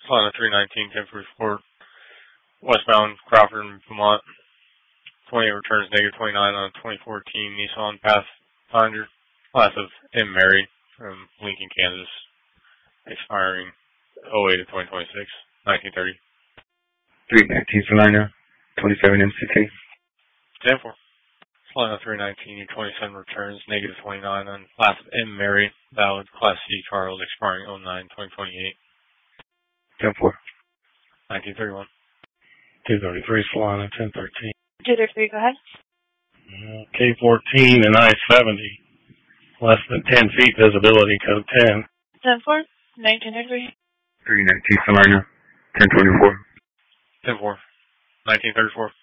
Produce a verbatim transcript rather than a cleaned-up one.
Solana three nineteen, ten forty-four, westbound Crawford and Vermont. twenty returns negative twenty-nine on a twenty fourteen Nissan Pathfinder, class of M. Mary from Lincoln, Kansas, expiring oh eight of twenty twenty-six, nineteen thirty. three nineteen Solana, twenty-seven M C K. ten four. Solana three nineteen, twenty-seven returns, negative twenty-nine on class of M. Mary, valid class C Charles, expiring oh nine twenty twenty-eight. ten four. nineteen thirty-one. two thirty-three Solana, ten thirteen. two thirty-three, go ahead. Uh, K fourteen and I seventy, less than ten feet visibility, code ten. ten four, nineteen thirty-three. three nineteen Solana, ten twenty-four. ten four. nineteen thirty-four.